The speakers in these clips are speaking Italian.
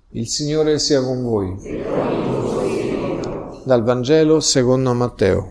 Il Signore sia con voi. Dal Vangelo secondo Matteo.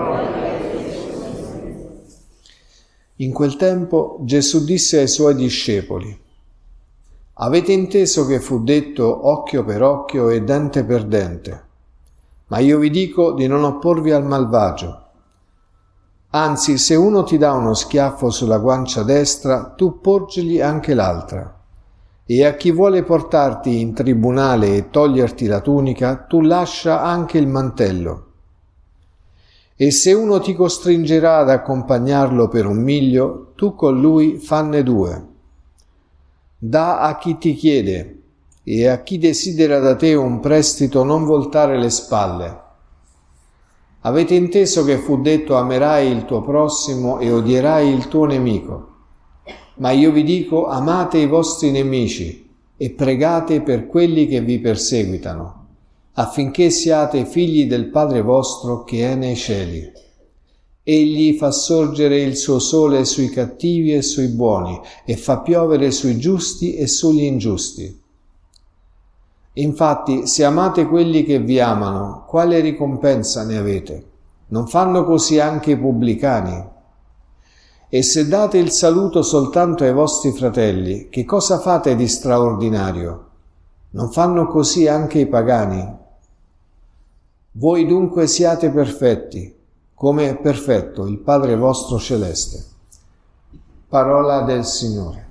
In quel tempo Gesù disse ai suoi discepoli: avete inteso che fu detto occhio per occhio e dente per dente, ma io vi dico di non opporvi al malvagio. Anzi, se uno ti dà uno schiaffo sulla guancia destra, tu porgili anche l'altra. E a chi vuole portarti in tribunale e toglierti la tunica, tu lascia anche il mantello. E se uno ti costringerà ad accompagnarlo per 1 miglio, tu con lui fanne 2. Dà a chi ti chiede, e a chi desidera da te un prestito non voltare le spalle. Avete inteso che fu detto amerai il tuo prossimo e odierai il tuo nemico. Ma io vi dico, amate i vostri nemici e pregate per quelli che vi perseguitano, affinché siate figli del Padre vostro che è nei cieli. Egli fa sorgere il suo sole sui cattivi e sui buoni, e fa piovere sui giusti e sugli ingiusti. Infatti, se amate quelli che vi amano, quale ricompensa ne avete? Non fanno così anche i pubblicani? E se date il saluto soltanto ai vostri fratelli, che cosa fate di straordinario? Non fanno così anche i pagani? Voi dunque siate perfetti, come è perfetto il Padre vostro celeste. Parola del Signore.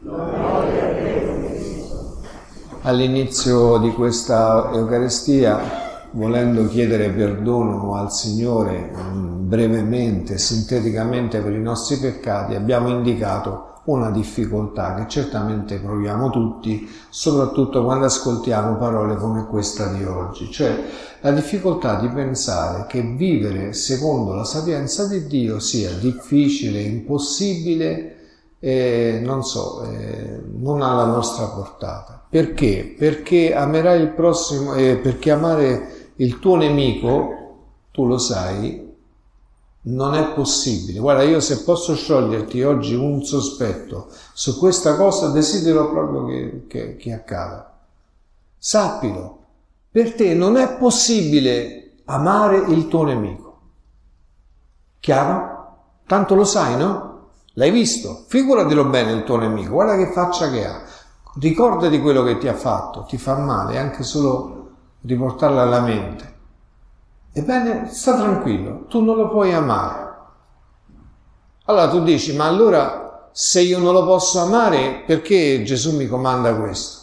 All'inizio di questa Eucaristia, volendo chiedere perdono al Signore brevemente, sinteticamente per i nostri peccati, abbiamo indicato una difficoltà che certamente proviamo tutti, soprattutto quando ascoltiamo parole come questa di oggi, cioè la difficoltà di pensare che vivere secondo la sapienza di Dio sia difficile, impossibile, non alla nostra portata. Perché? Perché amerai il prossimo, perché amare il tuo nemico, tu lo sai, non è possibile. Guarda, io se posso scioglierti oggi un sospetto su questa cosa, desidero proprio che accada. Sappilo, per te non è possibile amare il tuo nemico. Chiaro? Tanto lo sai, no? L'hai visto? Figuratelo bene il tuo nemico, guarda che faccia che ha. Ricordati quello che ti ha fatto, ti fa male, anche solo riportarla alla mente. Ebbene, sta tranquillo, tu non lo puoi amare. Allora tu dici, ma allora se io non lo posso amare, perché Gesù mi comanda questo?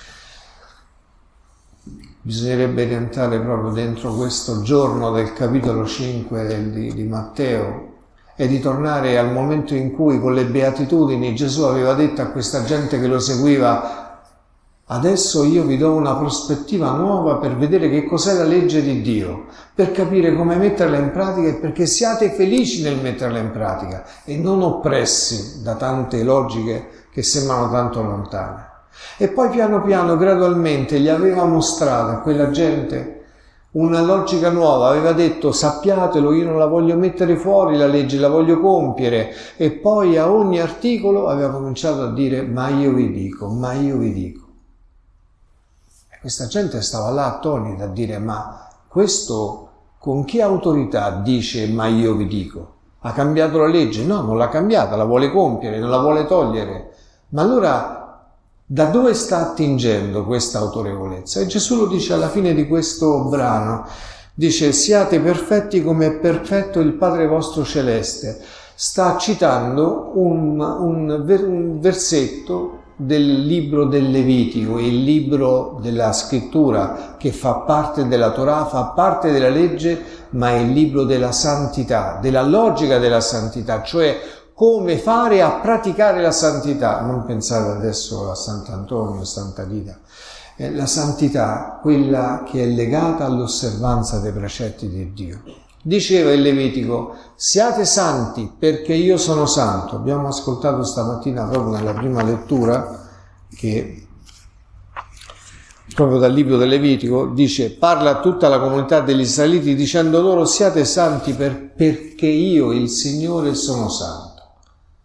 Bisognerebbe rientrare proprio dentro questo giorno del capitolo 5 di Matteo e ritornare al momento in cui con le beatitudini Gesù aveva detto a questa gente che lo seguiva: adesso io vi do una prospettiva nuova per vedere che cos'è la legge di Dio, per capire come metterla in pratica e perché siate felici nel metterla in pratica e non oppressi da tante logiche che sembrano tanto lontane. E poi piano piano, gradualmente, gli aveva mostrato a quella gente una logica nuova, aveva detto: sappiatelo, io non la voglio mettere fuori la legge, la voglio compiere. E poi a ogni articolo aveva cominciato a dire: ma io vi dico, ma io vi dico. E questa gente stava là attonita a dire: ma questo con che autorità dice ma io vi dico? Ha cambiato la legge? No, non l'ha cambiata, la vuole compiere, non la vuole togliere. Ma allora da dove sta attingendo questa autorevolezza? E Gesù lo dice alla fine di questo brano, dice: siate perfetti come è perfetto il Padre vostro celeste. Sta citando un versetto del libro del Levitico, il libro della scrittura che fa parte della Torah, fa parte della legge, ma è il libro della santità, della logica della santità, cioè come fare a praticare la santità. Non pensate adesso a Sant'Antonio, a Santa Rita. La santità, quella che è legata all'osservanza dei precetti di Dio. Diceva il Levitico: siate santi perché io sono santo. Abbiamo ascoltato stamattina proprio nella prima lettura che proprio dal libro del Levitico dice, parla a tutta la comunità degli Israeliti dicendo loro: siate santi perché io, il Signore, sono santo.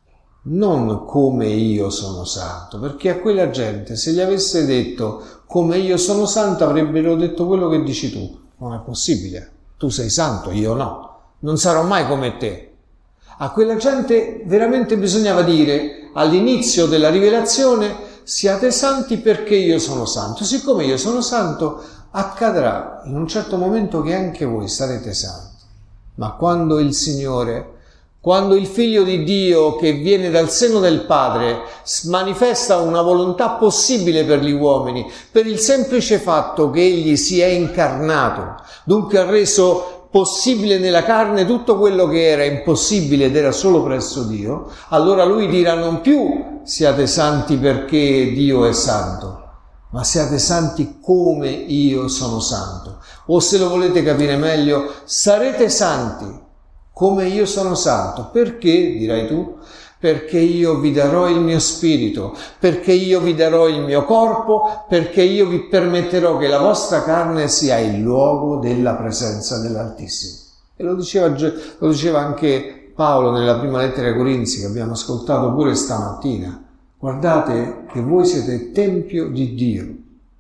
non come io sono santo, perché a quella gente, se gli avesse detto come io sono santo, avrebbero detto quello che dici tu. Non è possibile, tu sei santo, io no, non sarò mai come te. A quella gente veramente bisognava dire all'inizio della rivelazione: siate santi perché io sono santo. Siccome io sono santo, accadrà in un certo momento che anche voi sarete santi. Ma quando il Signore, quando il Figlio di Dio che viene dal seno del Padre manifesta una volontà possibile per gli uomini, per il semplice fatto che Egli si è incarnato, dunque ha reso possibile nella carne tutto quello che era impossibile ed era solo presso Dio, allora Lui dirà non più siate santi perché Dio è santo, ma siate santi come io sono santo. O se lo volete capire meglio, sarete santi come io sono santo. Perché, dirai tu? Perché io vi darò il mio spirito, perché io vi darò il mio corpo, perché io vi permetterò che la vostra carne sia il luogo della presenza dell'Altissimo. E lo diceva anche Paolo nella prima lettera ai Corinzi, che abbiamo ascoltato pure stamattina. Guardate che voi siete tempio di Dio.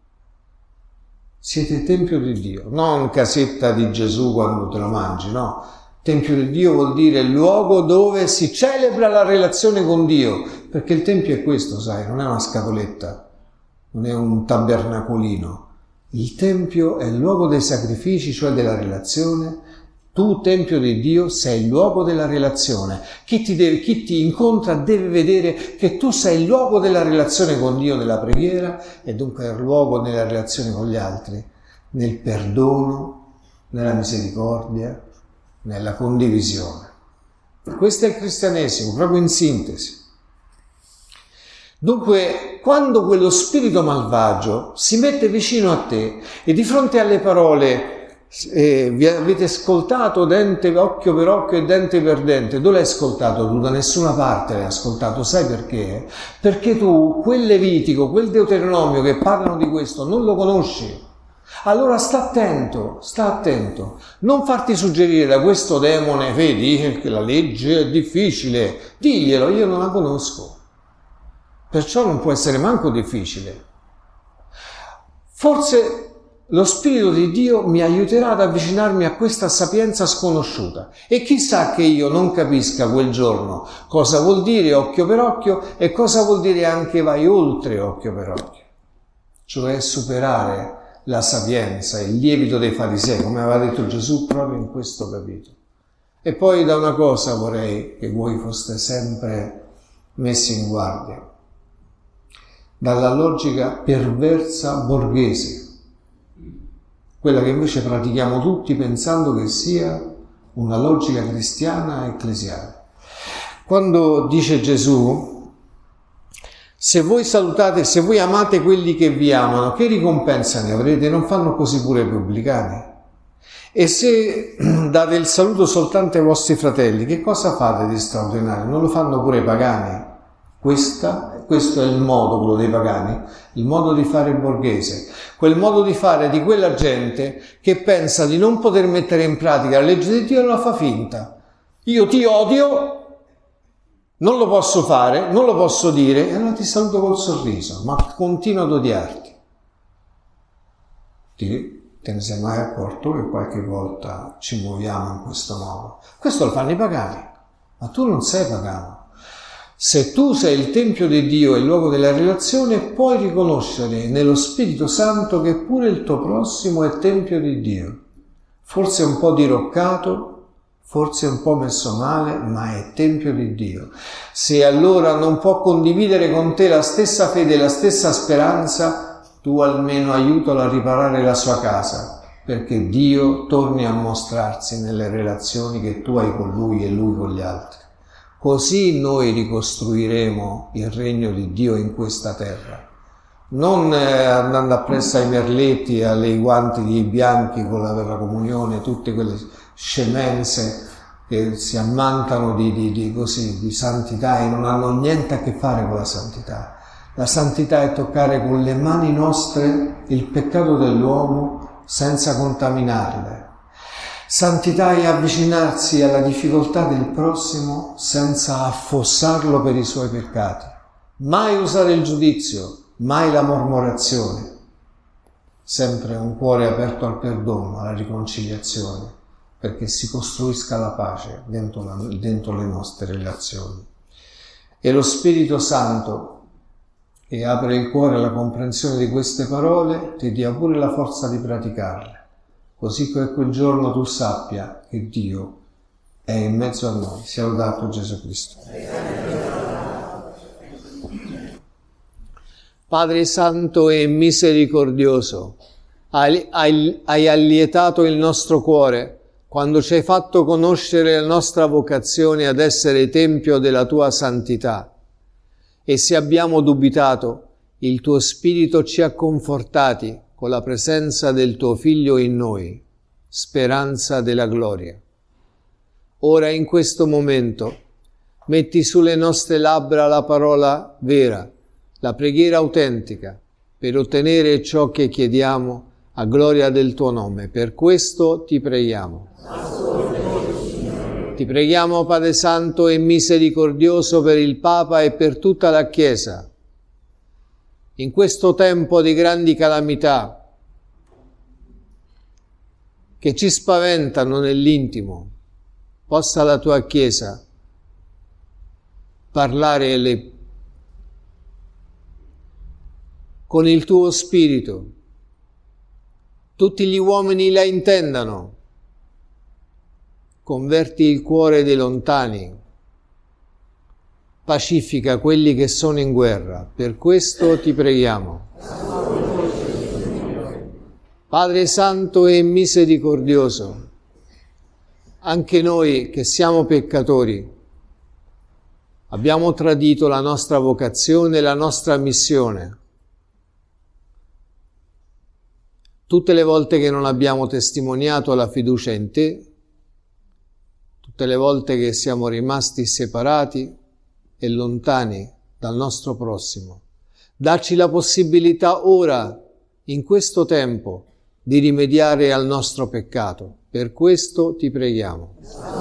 Siete tempio di Dio, non casetta di Gesù quando te lo mangi, no. Tempio di Dio vuol dire luogo dove si celebra la relazione con Dio, perché il Tempio è questo, sai, non è una scatoletta, non è un tabernacolino. Il Tempio è il luogo dei sacrifici, cioè della relazione. Tu, Tempio di Dio, sei il luogo della relazione. Chi ti incontra deve vedere che tu sei il luogo della relazione con Dio nella preghiera e dunque il luogo nella relazione con gli altri, nel perdono, nella misericordia, nella condivisione. Questo è il cristianesimo, proprio in sintesi. Dunque, quando quello spirito malvagio si mette vicino a te e di fronte alle parole vi avete ascoltato dente occhio per occhio e dente per dente, dove l'hai ascoltato tu? Da nessuna parte l'hai ascoltato, sai perché? Perché tu quel Levitico, quel Deuteronomio che parlano di questo non lo conosci. Allora sta attento, non farti suggerire da questo demone, vedi che la legge è difficile, diglielo, io non la conosco, perciò non può essere manco difficile. Forse lo Spirito di Dio mi aiuterà ad avvicinarmi a questa sapienza sconosciuta e chissà che io non capisca quel giorno cosa vuol dire occhio per occhio e cosa vuol dire anche vai oltre occhio per occhio, cioè superare la sapienza, il lievito dei farisei, come aveva detto Gesù proprio in questo capitolo. E poi da una cosa vorrei che voi foste sempre messi in guardia, dalla logica perversa borghese, quella che invece pratichiamo tutti pensando che sia una logica cristiana ecclesiale. Quando dice Gesù: se voi salutate, se voi amate quelli che vi amano, che ricompensa ne avrete? Non fanno così pure i pubblicani? E se date il saluto soltanto ai vostri fratelli, che cosa fate di straordinario? Non lo fanno pure i pagani? Questo è il modo, quello dei pagani, il modo di fare borghese, quel modo di fare di quella gente che pensa di non poter mettere in pratica la legge di Dio e la fa finta. Io ti odio, non lo posso fare, non lo posso dire, e allora ti saluto col sorriso, ma continuo ad odiarti. Te ne sei mai accorto che qualche volta ci muoviamo in questo modo? Questo lo fanno i pagani, ma tu non sei pagano. Se tu sei il Tempio di Dio e il luogo della relazione, puoi riconoscere nello Spirito Santo che pure il tuo prossimo è Tempio di Dio. Forse un po' diroccato, forse un po' messo male, ma è Tempio di Dio. Se allora non può condividere con te la stessa fede e la stessa speranza, tu almeno aiutalo a riparare la sua casa, perché Dio torni a mostrarsi nelle relazioni che tu hai con Lui e Lui con gli altri. Così noi ricostruiremo il regno di Dio in questa terra. Non andando appresso ai merletti e ai guanti di bianchi con la comunione, tutte quelle scemenze che si ammantano di santità e non hanno niente a che fare con la santità. La santità è toccare con le mani nostre il peccato dell'uomo senza contaminarle. Santità è avvicinarsi alla difficoltà del prossimo senza affossarlo per i suoi peccati. Mai usare il giudizio, mai la mormorazione. Sempre un cuore aperto al perdono, alla riconciliazione, perché si costruisca la pace dentro le nostre relazioni. E lo Spirito Santo, che apre il cuore alla comprensione di queste parole, ti dia pure la forza di praticarle, così che quel giorno tu sappia che Dio è in mezzo a noi. Sia lodato Gesù Cristo. Padre Santo e misericordioso, hai allietato il nostro cuore quando ci hai fatto conoscere la nostra vocazione ad essere tempio della tua santità. E se abbiamo dubitato, il tuo Spirito ci ha confortati con la presenza del tuo Figlio in noi, speranza della gloria. Ora in questo momento metti sulle nostre labbra la parola vera, la preghiera autentica, per ottenere ciò che chiediamo a gloria del tuo nome. Per questo ti preghiamo. Ti preghiamo, Padre Santo e misericordioso, per il Papa e per tutta la Chiesa. In questo tempo di grandi calamità che ci spaventano nell'intimo, possa la tua Chiesa parlare con il tuo Spirito. Tutti gli uomini la intendano. Converti il cuore dei lontani. Pacifica quelli che sono in guerra. Per questo ti preghiamo. Padre Santo e misericordioso, anche noi che siamo peccatori abbiamo tradito la nostra vocazione e la nostra missione. Tutte le volte che non abbiamo testimoniato la fiducia in te, tutte le volte che siamo rimasti separati e lontani dal nostro prossimo, dacci la possibilità ora, in questo tempo, di rimediare al nostro peccato. Per questo ti preghiamo.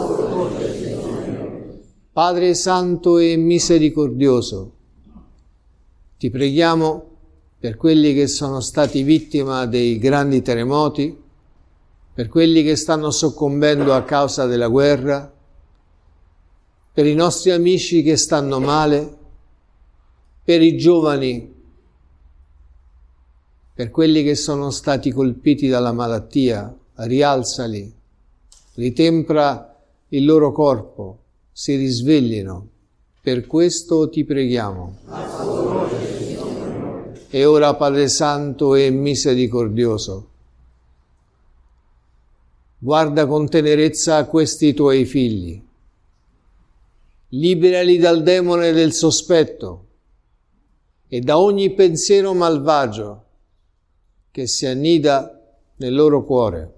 Padre Santo e misericordioso, ti preghiamo per quelli che sono stati vittima dei grandi terremoti, per quelli che stanno soccombendo a causa della guerra, per i nostri amici che stanno male, per i giovani, per quelli che sono stati colpiti dalla malattia, rialzali, ritempra il loro corpo, si risveglino. Per questo ti preghiamo. E ora, Padre Santo e misericordioso, guarda con tenerezza a questi tuoi figli, liberali dal demone del sospetto e da ogni pensiero malvagio che si annida nel loro cuore.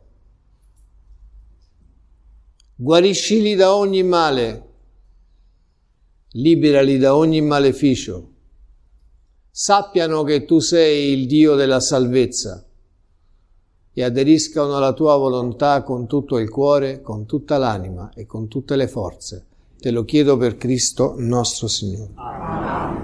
Guariscili da ogni male, liberali da ogni maleficio. Sappiano che tu sei il Dio della salvezza e aderiscano alla tua volontà con tutto il cuore, con tutta l'anima e con tutte le forze. Te lo chiedo per Cristo nostro Signore. Amen.